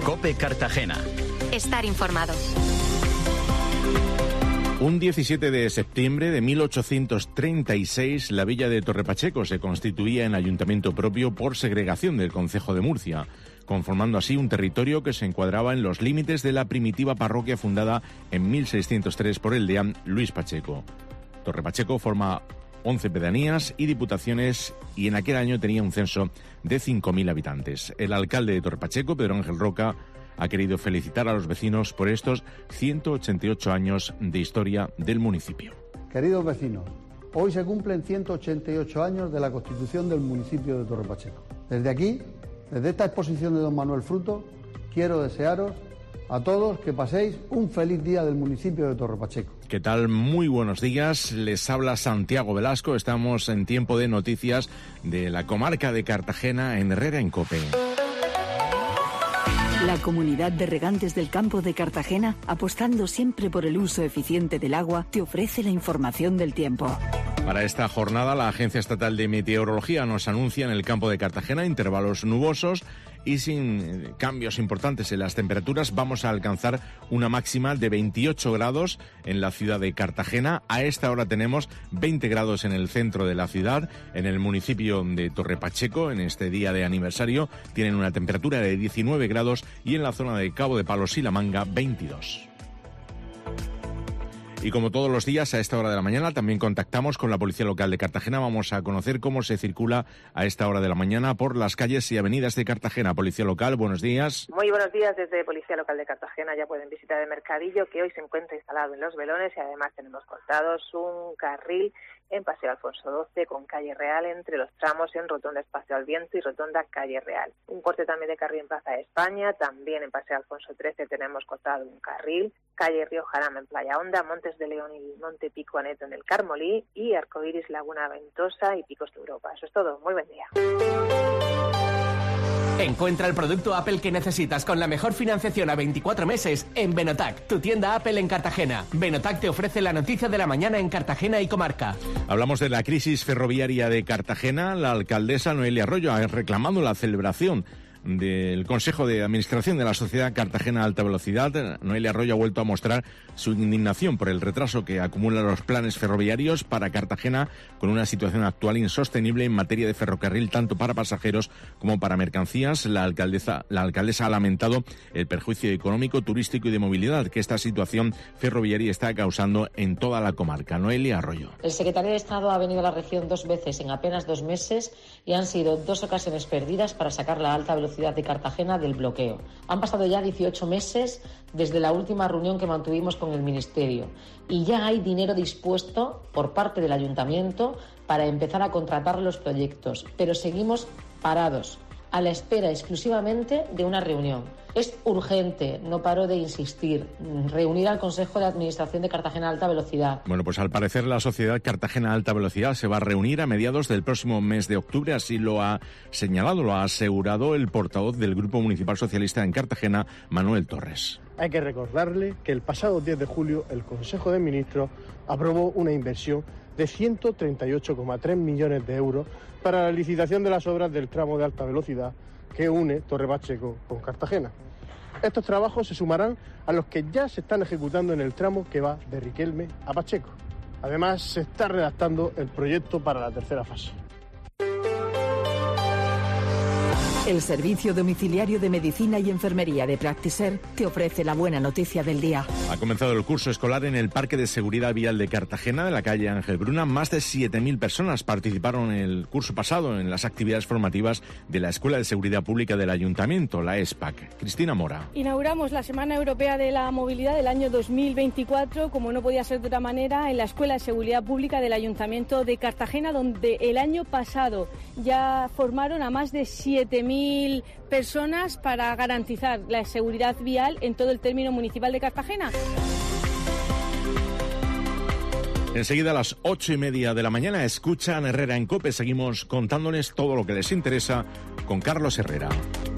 COPE Cartagena. Estar informado. Un 17 de septiembre de 1836, la villa de Torrepacheco se constituía en ayuntamiento propio por segregación del concejo de Murcia, conformando así un territorio que se encuadraba en los límites de la primitiva parroquia fundada en 1603 por el deán Luis Pacheco. Torrepacheco forma 11 pedanías y diputaciones y en aquel año tenía un censo de 5.000 habitantes. El alcalde de Torrepacheco, Pedro Ángel Roca, ha querido felicitar a los vecinos por estos 188 años de historia del municipio. Queridos vecinos, hoy se cumplen 188 años de la constitución del municipio de Torrepacheco. Desde aquí, desde esta exposición de don Manuel Fruto, quiero desearos a todos que paséis un feliz día del municipio de Torrepacheco. ¿Qué tal? Muy buenos días. Les habla Santiago Velasco. Estamos en tiempo de noticias de la comarca de Cartagena en Herrera en COPE. La Comunidad de Regantes del Campo de Cartagena, apostando siempre por el uso eficiente del agua, te ofrece la información del tiempo. Para esta jornada, la Agencia Estatal de Meteorología nos anuncia en el campo de Cartagena intervalos nubosos y sin cambios importantes en las temperaturas. Vamos a alcanzar una máxima de 28 grados en la ciudad de Cartagena. A esta hora tenemos 20 grados en el centro de la ciudad. En el municipio de Torrepacheco, en este día de aniversario, tienen una temperatura de 19 grados y en la zona de Cabo de Palos y La Manga, 22. Y como todos los días, a esta hora de la mañana, también contactamos con la Policía Local de Cartagena. Vamos a conocer cómo se circula a esta hora de la mañana por las calles y avenidas de Cartagena. Policía Local, buenos días. Muy buenos días desde Policía Local de Cartagena. Ya pueden visitar el mercadillo que hoy se encuentra instalado en Los Velones y además tenemos cortados un carril en Paseo Alfonso XII con Calle Real entre los tramos en Rotonda Espacio al Viento y Rotonda Calle Real. Un corte también de carril en Plaza de España, también en Paseo Alfonso XIII tenemos cortado un carril, Calle Río Jarama en Playa Honda, Montes de León y Monte Pico Aneto en el Carmolí y Arcoiris Laguna Ventosa y Picos de Europa. Eso es todo, muy buen día. Encuentra el producto Apple que necesitas con la mejor financiación a 24 meses en Benotac, tu tienda Apple en Cartagena. Benotac te ofrece la noticia de la mañana en Cartagena y comarca. Hablamos de la crisis ferroviaria de Cartagena. La alcaldesa Noelia Arroyo ha reclamado la celebración del Consejo de Administración de la Sociedad Cartagena Alta Velocidad. Noelia Arroyo ha vuelto a mostrar su indignación por el retraso que acumulan los planes ferroviarios para Cartagena, con una situación actual insostenible en materia de ferrocarril tanto para pasajeros como para mercancías. La alcaldesa ha lamentado el perjuicio económico, turístico y de movilidad que esta situación ferroviaria está causando en toda la comarca. Noelia Arroyo. El secretario de Estado ha venido a la región 2 veces en apenas 2 meses y han sido 2 ocasiones perdidas para sacar la alta velocidad de Cartagena del bloqueo. Han pasado ya 18 meses desde la última reunión que mantuvimos con el Ministerio y ya hay dinero dispuesto por parte del Ayuntamiento para empezar a contratar los proyectos, pero seguimos parados, a la espera exclusivamente de una reunión. Es urgente, no paro de insistir, reunir al Consejo de Administración de Cartagena Alta Velocidad. Bueno, pues al parecer la Sociedad Cartagena Alta Velocidad se va a reunir a mediados del próximo mes de octubre, así lo ha señalado, lo ha asegurado el portavoz del Grupo Municipal Socialista en Cartagena, Manuel Torres. Hay que recordarle que el pasado 10 de julio el Consejo de Ministros aprobó una inversión de 138,3 millones de euros para la licitación de las obras del tramo de alta velocidad que une Torrepacheco con Cartagena. Estos trabajos se sumarán a los que ya se están ejecutando en el tramo que va de Riquelme a Pacheco. Además, se está redactando el proyecto para la tercera fase. El Servicio Domiciliario de Medicina y Enfermería de Practiser te ofrece la buena noticia del día. Ha comenzado el curso escolar en el Parque de Seguridad Vial de Cartagena, de la calle Ángel Bruna. Más de 7.000 personas participaron en el curso pasado en las actividades formativas de la Escuela de Seguridad Pública del Ayuntamiento, la ESPAC. Cristina Mora. Inauguramos la Semana Europea de la Movilidad del año 2024, como no podía ser de otra manera, en la Escuela de Seguridad Pública del Ayuntamiento de Cartagena, donde el año pasado ya formaron a más de 7.000 personas para garantizar la seguridad vial en todo el término municipal de Cartagena. Enseguida a las 8:30 de la mañana escuchan Herrera en COPE. Seguimos contándoles todo lo que les interesa con Carlos Herrera.